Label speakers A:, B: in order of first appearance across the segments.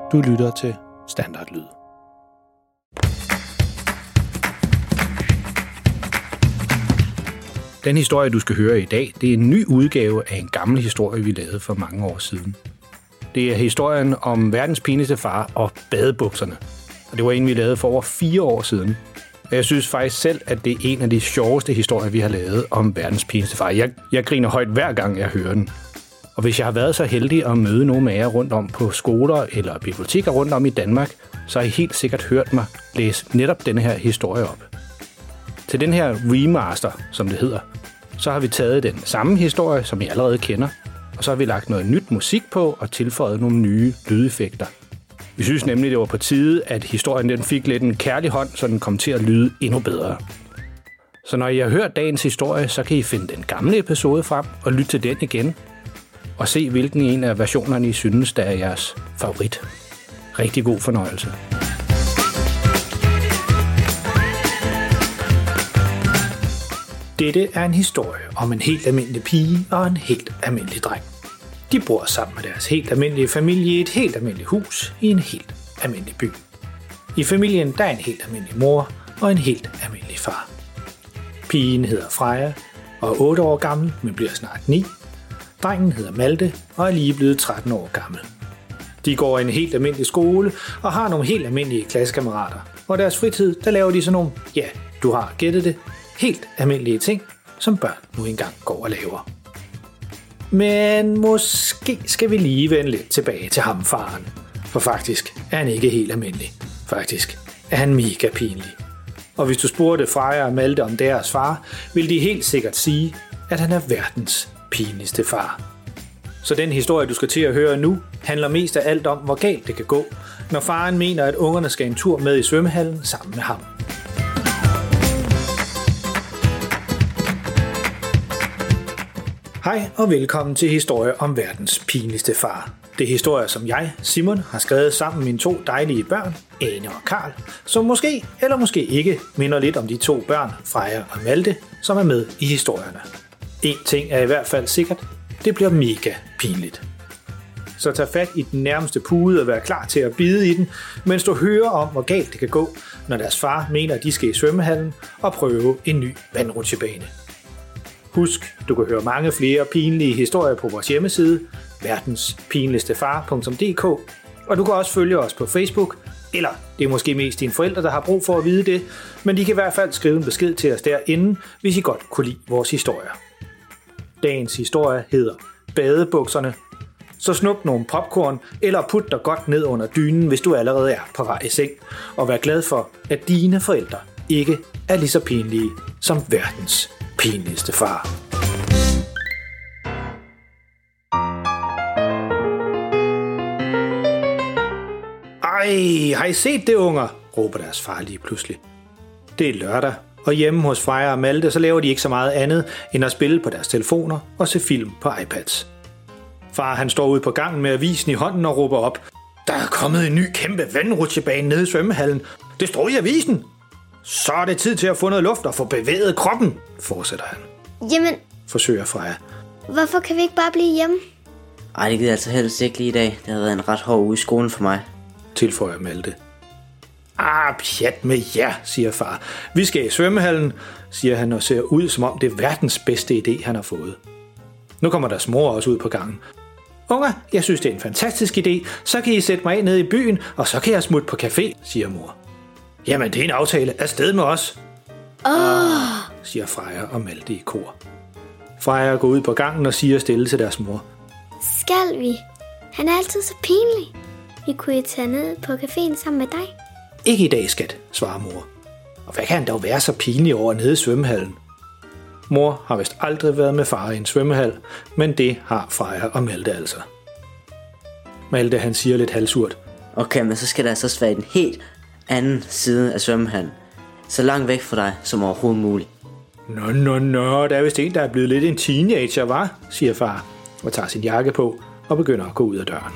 A: Du lytter til Standardlyd. Den historie, du skal høre i dag, det er en ny udgave af en gammel historie, vi lavede for mange år siden. Det er historien om verdens pinligste far og badebukserne. Og det var en, vi lavede for over 4 år siden. Og jeg synes faktisk selv, at det er en af de sjoveste historier, vi har lavet om verdens pinligste far. Jeg griner højt hver gang, jeg hører den. Og hvis jeg har været så heldig at møde nogle af jer rundt om på skoler eller biblioteker rundt om i Danmark, så har I helt sikkert hørt mig læse netop denne her historie op. Til den her remaster, som det hedder, så har vi taget den samme historie, som I allerede kender, og så har vi lagt noget nyt musik på og tilføjet nogle nye lydeffekter. Vi synes nemlig, det var på tide, at historien den fik lidt en kærlig hånd, så den kom til at lyde endnu bedre. Så når I har hørt dagens historie, så kan I finde den gamle episode frem og lytte til den igen, og se, hvilken en af versionerne I synes, der er jeres favorit. Rigtig god fornøjelse. Dette er en historie om en helt almindelig pige og en helt almindelig dreng. De bor sammen med deres helt almindelige familie i et helt almindeligt hus i en helt almindelig by. I familien der er en helt almindelig mor og en helt almindelig far. Pigen hedder Freja og er 8 år gammel, men bliver snart 9. Drengen hedder Malte og er lige blevet 13 år gammel. De går i en helt almindelig skole og har nogle helt almindelige klassekammerater. Og deres fritid, der laver de sådan nogle, ja, du har gættet det, helt almindelige ting, som børn nu engang går og laver. Men måske skal vi lige vende lidt tilbage til ham, faren. For faktisk er han ikke helt almindelig. Faktisk er han mega pinlig. Og hvis du spurgte Freja og Malte om deres far, ville de helt sikkert sige, at han er verdens pinligste far. Så den historie, du skal til at høre nu, handler mest af alt om, hvor galt det kan gå, når faren mener, at ungerne skal en tur med i svømmehallen sammen med ham. Hej og velkommen til historie om verdens pinligste far. Det er historier, som jeg, Simon, har skrevet sammen med mine 2 dejlige børn, Ane og Karl, som måske eller måske ikke minder lidt om de 2 børn, Freja og Malte, som er med i historierne. En ting er i hvert fald sikkert, det bliver mega pinligt. Så tag fat i den nærmeste pude og vær klar til at bide i den, mens du hører om, hvor galt det kan gå, når deres far mener, at de skal i svømmehallen og prøve en ny vandrutsjebane. Husk, du kan høre mange flere pinlige historier på vores hjemmeside, verdenspinligstefar.dk, og du kan også følge os på Facebook, eller det er måske mest dine forældre, der har brug for at vide det, men de kan i hvert fald skrive en besked til os derinde, hvis I godt kunne lide vores historier. Dagens historie hedder Badebukserne. Så snup nogle popcorn, eller put dig godt ned under dynen, hvis du allerede er på vej i seng, og vær glad for, at dine forældre ikke er lige så pinlige som verdens pinligste far. Ej, har I set det, unger? Råber deres far lige pludselig. Det er lørdag, og hjemme hos Freja og Malte, så laver de ikke så meget andet, end at spille på deres telefoner og se film på iPads. Far han står ude på gangen med avisen i hånden og råber op: Der er kommet en ny kæmpe vandrutsjebane nede i svømmehallen. Det står i avisen. Så er det tid til at få noget luft og få bevæget kroppen, fortsætter han.
B: Jamen,
A: forsøger Freja.
B: Hvorfor kan vi ikke bare blive hjemme?
C: Ej, det gider altså helst ikke lige i dag. Det har været en ret hård uge i skolen for mig,
A: tilføjer Malte. Pjat med jer, siger far. Vi skal i svømmehallen, siger han og ser ud, som om det er verdens bedste idé, han har fået. Nu kommer deres mor også ud på gangen. Unger, jeg synes, det er en fantastisk idé. Så kan I sætte mig af nede i byen, og så kan jeg smutte på café, siger mor. Jamen, det er en aftale. Afsted med os. Siger Freja og Malte i kor. Freja går ud på gangen og siger stille til deres mor.
B: Skal vi? Han er altid så pinlig. Vi kunne tage ned på caféen sammen med dig.
A: Ikke i dag, skat, svarer mor. Og hvad kan han dog være så pinlig over nede i svømmehallen? Mor har vist aldrig været med far i en svømmehal, men det har Freja og Malte altså. Malte han siger lidt halvsurt.
C: Okay, men så skal der altså være en helt anden side af svømmehallen. Så langt væk fra dig som overhovedet muligt.
A: Nå, der er vist en, der er blevet lidt en teenager, hva? Siger far og tager sin jakke på og begynder at gå ud af døren.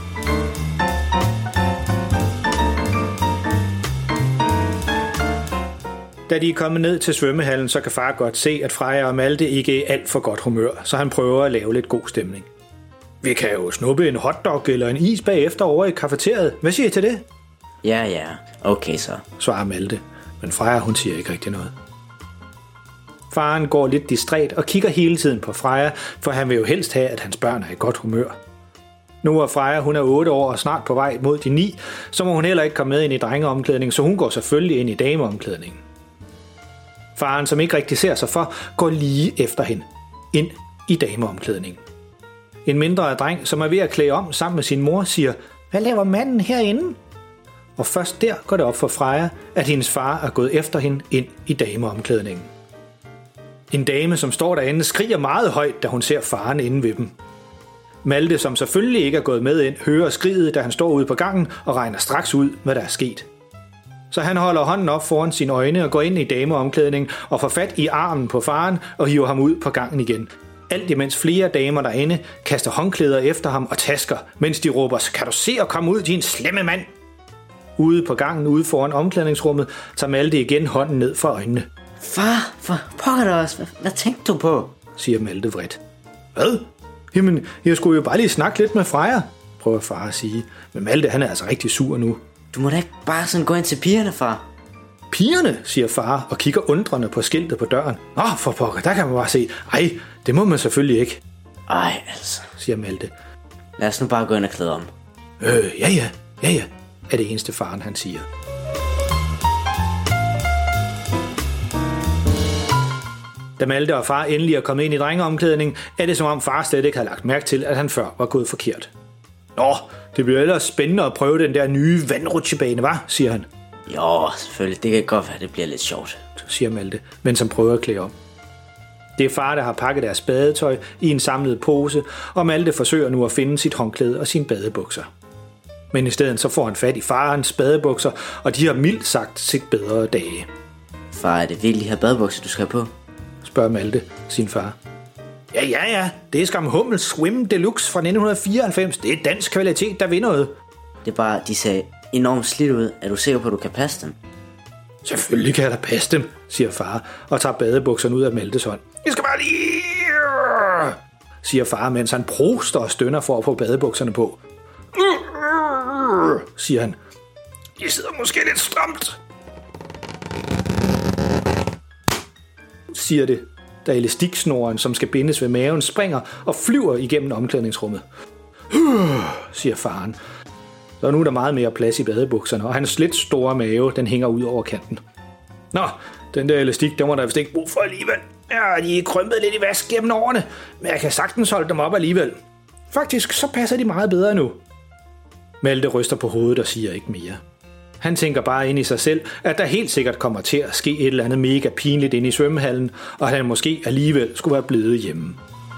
A: Da de er kommet ned til svømmehallen, så kan far godt se, at Freja og Malte ikke er i alt for godt humør, så han prøver at lave lidt god stemning. Vi kan jo snuppe en hotdog eller en is bagefter over i kafeteriet. Hvad siger I til det?
C: Ja, okay så.
A: Svarer Malte, men Freja hun siger ikke rigtig noget. Faren går lidt distræt og kigger hele tiden på Freja, for han vil jo helst have, at hans børn er i godt humør. Nu er Freja, hun er 8 år og snart på vej mod de 9, så må hun heller ikke komme med ind i drengeomklædning, så hun går selvfølgelig ind i dameomklædningen. Faren, som ikke rigtig ser sig for, går lige efter hende ind i dameomklædningen. En mindre dreng, som er ved at klæde om sammen med sin mor, siger, hvad laver manden herinde? Og først der går det op for Freja, at hendes far er gået efter hende ind i dameomklædningen. En dame, som står derinde, skriger meget højt, da hun ser faren inde ved dem. Malte, som selvfølgelig ikke er gået med ind, hører skriget, da han står ude på gangen og regner straks ud, hvad der er sket. Så han holder hånden op foran sine øjne og går ind i dameomklædningen og får fat i armen på faren og hiver ham ud på gangen igen. Alt imens flere damer derinde kaster håndklæder efter ham og tasker, mens de råber, kan du se at komme ud, din slemme mand? Ude på gangen, ude foran omklædningsrummet, tager Malte igen hånden ned for øjnene.
C: Far, for pokker dig også. Hvad tænkte du på?
A: Siger Malte vredt. Hvad? Jamen, jeg skulle jo bare lige snakke lidt med Freja, prøver far at sige. Men Malte, han er altså rigtig sur nu.
C: Du må da ikke bare sådan gå ind til pigerne, far.
A: Pigerne, siger far og kigger undrende på skiltet på døren. For pokker, der kan man bare se. Ej, det må man selvfølgelig ikke.
C: Ej, altså,
A: siger Malte.
C: Lad os nu bare gå ind og klæde om.
A: Ja, er det eneste faren, han siger. Da Malte og far endelig er kommet ind i drengeomklædning, er det som om far slet ikke havde lagt mærke til, at han før var gået forkert. Nå, det bliver ellers spændende at prøve den der nye vandrutsjebane, hva? Siger han.
C: Jo, selvfølgelig. Det kan godt være, det bliver lidt sjovt,
A: siger Malte, mens han prøver at klæde om. Det er far, der har pakket deres badetøj i en samlet pose, og Malte forsøger nu at finde sit håndklæde og sine badebukser. Men i stedet så får han fat i farens badebukser, og de har mildt sagt set bedre dage.
C: Far, er det virkelig de her badebukser, du skal have på?
A: Spørger Malte sin far. Ja, det er skam Hummel Swim Deluxe fra 1994. Det er dansk kvalitet, der vil noget.
C: Det er bare, de ser enormt slidt ud. Er du sikker på, at du kan passe dem?
A: Selvfølgelig kan jeg da passe dem, siger far, og tager badebukserne ud af Maltes hånd. Jeg skal bare lige, siger far, mens han proster og stønner for at få badebukserne på. Siger han. De sidder måske lidt stramt, siger det, da elastiksnoren, som skal bindes ved maven, springer og flyver igennem omklædningsrummet. Siger faren. Så nu er der meget mere plads i badebukserne, og hans lidt store mave, den hænger ud over kanten. Nå, den der elastik, den var der vist ikke brug for alligevel. Ja, de er krympet lidt i vask gennem årene, men jeg kan sagtens holde dem op alligevel. Faktisk, så passer de meget bedre nu. Malte ryster på hovedet og siger ikke mere. Han tænker bare ind i sig selv, at der helt sikkert kommer til at ske et eller andet mega pinligt inde i svømmehallen, og han måske alligevel skulle være blevet hjemme.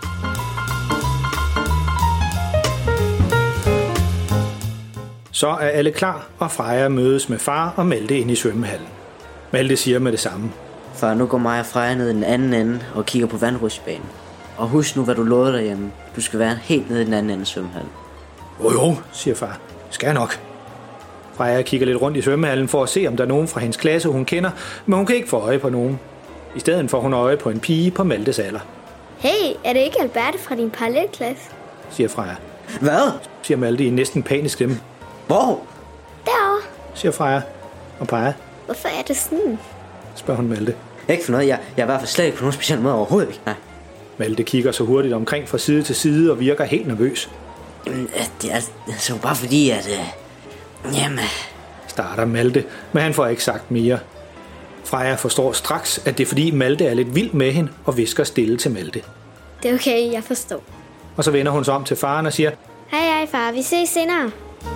A: Så er alle klar, og Freja mødes med far og Malte ind i svømmehallen. Malte siger med det samme.
C: Far, nu går mig og Freja ned i den anden ende og kigger på vandrutsjebanen. Og husk nu, hvad du lovede derhjemme. Du skal være helt nede i den anden ende af svømmehallen.
A: Jo, siger far. Skal jeg nok. Freja kigger lidt rundt i svømmehallen for at se, om der er nogen fra hendes klasse, hun kender, men hun kan ikke få øje på nogen. I stedet får hun øje på en pige på Maltes alder.
B: Hey, er det ikke Alberte fra din parallelklasse?
A: Siger Freja.
C: Hvad?
A: Siger Malte i en næsten panisk stemme.
C: Hvor?
B: Derovre.
A: Siger Freja og peger.
B: Hvorfor er det sådan?
A: Spørger hun Malte.
C: Ikke for noget, jeg er i hvert fald slet ikke på nogen speciel måde overhovedet ikke. Nej.
A: Malte kigger så hurtigt omkring fra side til side og virker helt nervøs.
C: Jamen, det er så bare fordi, at... Jamen...
A: Starter Malte, men han får ikke sagt mere. Freja forstår straks, at det er fordi Malte er lidt vild med hende og visker stille til Malte.
B: Det er okay, jeg forstår.
A: Og så vender hun sig om til faren og siger,
B: Hej far, vi ses senere.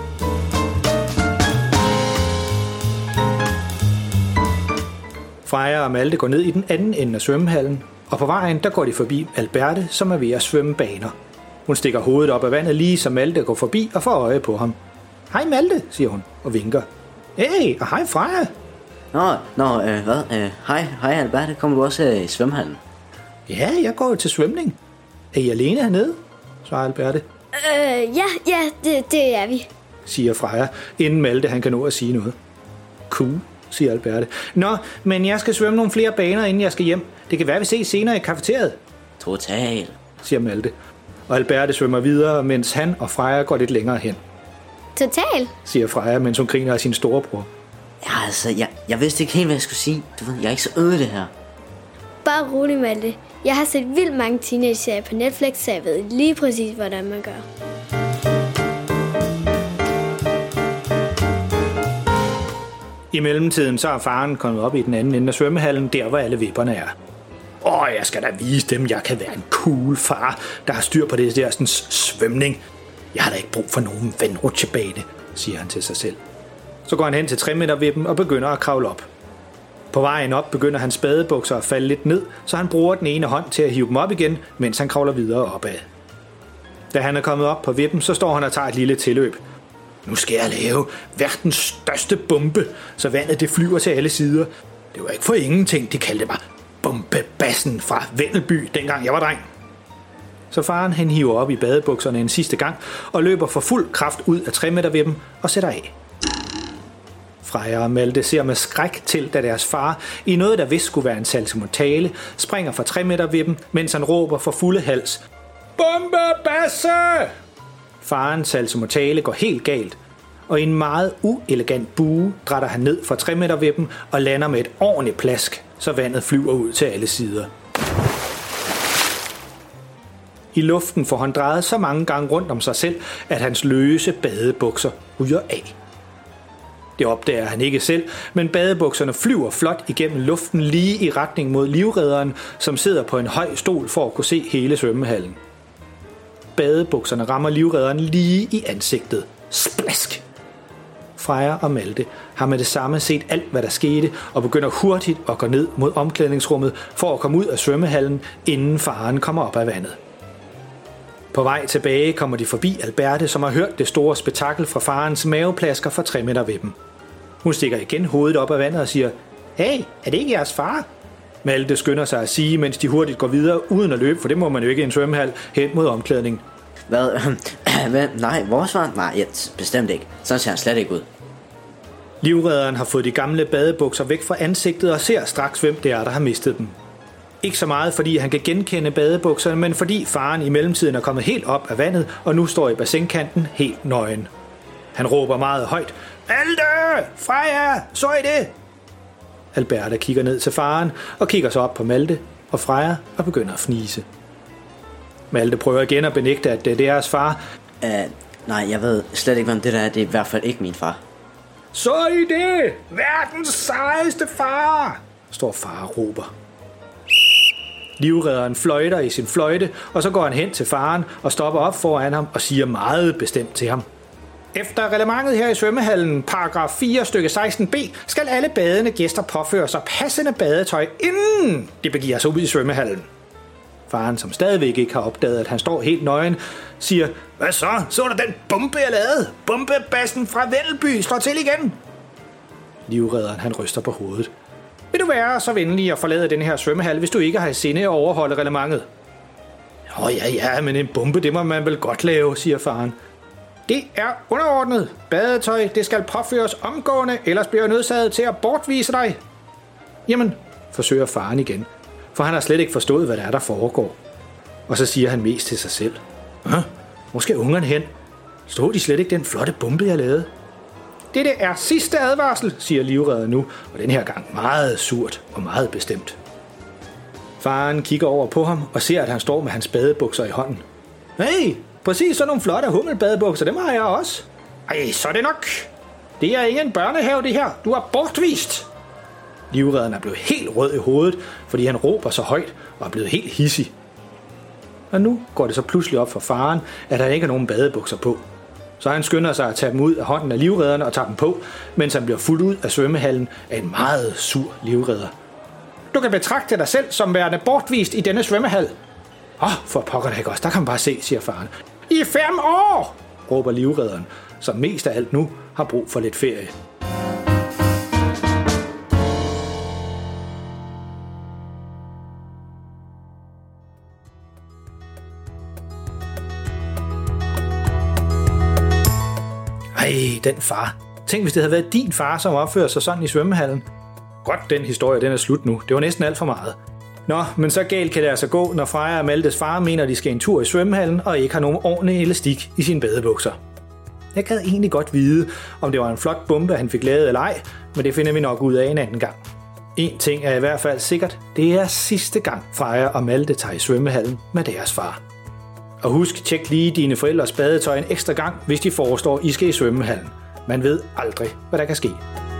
A: Freja og Malte går ned i den anden ende af svømmehallen, og på vejen der går de forbi Alberte, som er ved at svømme baner. Hun stikker hovedet op af vandet lige som Malte går forbi og får øje på ham. Hej Malte, siger hun og vinker. Hey, og hej Freja.
C: Hvad? Hej Alberte, kommer du også i svømmehallen?
A: Ja, jeg går til svømning. Er I alene hernede? Svarer Alberte.
B: Ja, det er vi,
A: siger Freja, inden Malte han kan nå at sige noget. Cool, siger Alberte. Nå, men jeg skal svømme nogle flere baner, inden jeg skal hjem. Det kan være, vi ses senere i kafeteriet.
C: Total,
A: siger Malte. og Alberte svømmer videre, mens han og Freja går lidt længere hen.
B: Total.
A: Siger Freja, mens hun griner af sin storebror.
C: Ja, altså, jeg vidste ikke helt, hvad jeg skulle sige. Du ved, jeg er ikke så øde det her.
B: Bare rolig, Malte. Jeg har set vildt mange teenage-serier på Netflix, så jeg ved lige præcis, hvordan man gør.
A: I mellemtiden så er faren kommet op i den anden ende af svømmehallen, der hvor alle vipperne er. Jeg skal da vise dem, jeg kan være en cool far, der har styr på det der sådan svømning. Jeg har da ikke brug for nogen vandrutsjebane, siger han til sig selv. Så går han hen til 3-metervippen og begynder at kravle op. På vejen op begynder hans badebukser at falde lidt ned, så han bruger den ene hånd til at hive dem op igen, mens han kravler videre opad. Da han er kommet op på vippen, så står han og tager et lille tilløb. Nu skal jeg lave verdens største bombe, så vandet det flyver til alle sider. Det var ikke for ingenting, de kaldte mig bombebassen fra Vennelby, dengang jeg var dreng. Så faren han hiver op i badebukserne en sidste gang og løber for fuld kraft ud af 3-metervippen og sætter af. Freja og Malte ser med skræk til, da deres far, i noget der vist skulle være en saltomortale, springer fra 3-metervippen, mens han råber for fulde hals: Bombebasse! Farens saltomortale går helt galt, og i en meget uelegant bue drætter han ned fra 3-metervippen og lander med et ordentligt plask, så vandet flyver ud til alle sider. I luften får han drejet så mange gange rundt om sig selv, at hans løse badebukser ryger af. Det opdager han ikke selv, men badebukserne flyver flot igennem luften lige i retning mod livredderen, som sidder på en høj stol for at kunne se hele svømmehallen. Badebukserne rammer livredderen lige i ansigtet. Splask! Freja og Malte har med det samme set alt, hvad der skete, og begynder hurtigt at gå ned mod omklædningsrummet for at komme ud af svømmehallen, inden faren kommer op af vandet. På vej tilbage kommer de forbi Alberte, som har hørt det store spektakel fra farens maveplasker fra 3-metervippen. Hun stikker igen hovedet op af vandet og siger: Hey, er det ikke jeres far? Malte skynder sig at sige, mens de hurtigt går videre uden at løbe, for det må man jo ikke i en svømmehal, hen mod omklædning.
C: Hvad? Nej, vores far? Nej, bestemt ikke. Sådan ser han slet ikke ud.
A: Livredderen har fået de gamle badebukser væk fra ansigtet og ser straks, hvem det er, der har mistet dem. Ikke så meget, fordi han kan genkende badebukserne, men fordi faren i mellemtiden er kommet helt op af vandet og nu står i bassinkanten helt nøgen. Han råber meget højt: Malte! Freja! Så I det? Alberte kigger ned til faren og kigger så op på Malte og Freja og begynder at fnise. Malte prøver igen at benægte, at det er deres far.
C: Nej, jeg ved slet ikke, hvem det der er. Det er i hvert fald ikke min far.
A: Så I det? Verdens sejeste far! Står far og råber. Livredderen fløjter i sin fløjte, og så går han hen til faren og stopper op foran ham og siger meget bestemt til ham: Efter reglementet her i svømmehallen, paragraf 4 stykke 16b, skal alle badende gæster påføre sig passende badetøj, inden de begiver sig ud i svømmehallen. Faren, som stadigvæk ikke har opdaget, at han står helt nøgen, siger: Hvad så? Så der den bombe, jeg lavede? Bombebassen fra Vennelby slår til igen. Livredderen, han ryster på hovedet. Vil du være så venlig at forlade den her svømmehal, hvis du ikke har i sinde at overholde reglementet? Ja, men en bombe, det må man vel godt lave, siger faren. Det er underordnet. Badetøj, det skal påføres omgående, ellers bliver jeg nødsaget til at bortvise dig. Jamen, forsøger faren igen, for han har slet ikke forstået, hvad der foregår. Og så siger han mest til sig selv: Hvor skal ungerne hen? Stod de slet ikke den flotte bombe, jeg lavede? Dette er sidste advarsel, siger livredderen nu, og den her gang meget surt og meget bestemt. Faren kigger over på ham og ser, at han står med hans badebukser i hånden. Hey, præcis sådan nogle flotte hummelbadebukser, dem har jeg også. Ej, så er det nok. Det er ingen børnehave, det her. Du er bortvist. Livredderen er blevet helt rød i hovedet, fordi han råber så højt og er blevet helt hissig. Og nu går det så pludselig op for faren, at der ikke er nogen badebukser på. Så han skynder sig at tage dem ud af hånden af livredderne og tage dem på, mens han bliver fuldt ud af svømmehallen af en meget sur livredder. Du kan betragte dig selv som værende bortvist i denne svømmehal. For pokker da ikke også, der kan man bare se, siger faren. I 5 år, råber livredderen, som mest af alt nu har brug for lidt ferie. Ej, den far. Tænk, hvis det havde været din far, som opførte sig sådan i svømmehallen. Godt, den historie, den er slut nu. Det var næsten alt for meget. Nå, men så galt kan det altså gå, når Freja og Maltes far mener, at de skal en tur i svømmehallen og ikke har nogen ordentlig elastik i sine badebukser. Jeg gad egentlig godt vide, om det var en flot bombe, han fik lavet eller ej, men det finder vi nok ud af en anden gang. En ting er i hvert fald sikkert, det er sidste gang Freja og Malte tager i svømmehallen med deres far. Og husk, tjek lige dine forældres badetøj en ekstra gang, hvis de forestår, I skal i svømmehallen. Man ved aldrig, hvad der kan ske.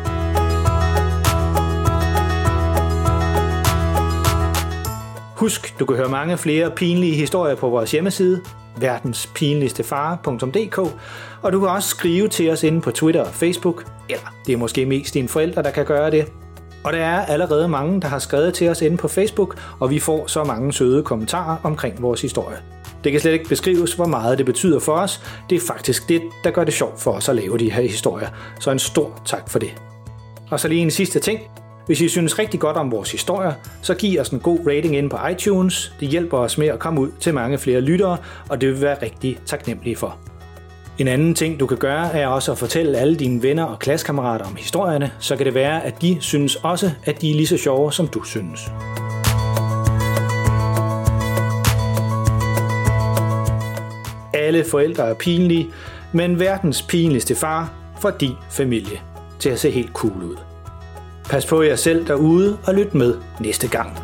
A: Husk, du kan høre mange flere pinlige historier på vores hjemmeside, verdenspinligstefar.dk, og du kan også skrive til os inde på Twitter og Facebook, eller det er måske mest dine forældre, der kan gøre det. Og der er allerede mange, der har skrevet til os inde på Facebook, og vi får så mange søde kommentarer omkring vores historie. Det kan slet ikke beskrives, hvor meget det betyder for os. Det er faktisk det, der gør det sjovt for os at lave de her historier. Så en stor tak for det. Og så lige en sidste ting. Hvis I synes rigtig godt om vores historier, så giv os en god rating inde på iTunes. Det hjælper os med at komme ud til mange flere lyttere, og det vil vi være rigtig taknemmelige for. En anden ting, du kan gøre, er også at fortælle alle dine venner og klassekammerater om historierne, så kan det være, at de synes også, at de er lige så sjove, som du synes. Alle forældre er pinlige, men verdens pinligste far får din familie til at se helt cool ud. Pas på jer selv derude og lyt med næste gang.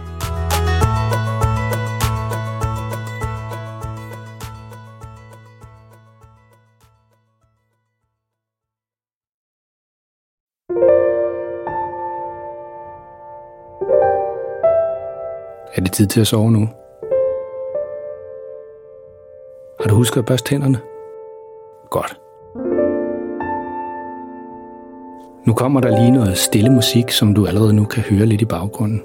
D: Er det tid til at sove nu? Har du husket at børste tænderne? Godt. Nu kommer der lige noget stille musik, som du allerede nu kan høre lidt i baggrunden.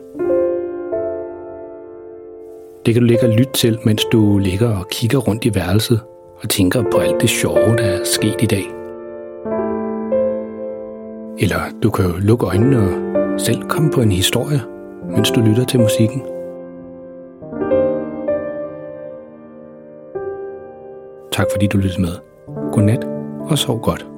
D: Det kan du ligge og lytte til, mens du ligger og kigger rundt i værelset og tænker på alt det sjove, der er sket i dag. Eller du kan jo lukke øjnene og selv komme på en historie, mens du lytter til musikken. Tak fordi du lyttede med. Godnat og sov godt.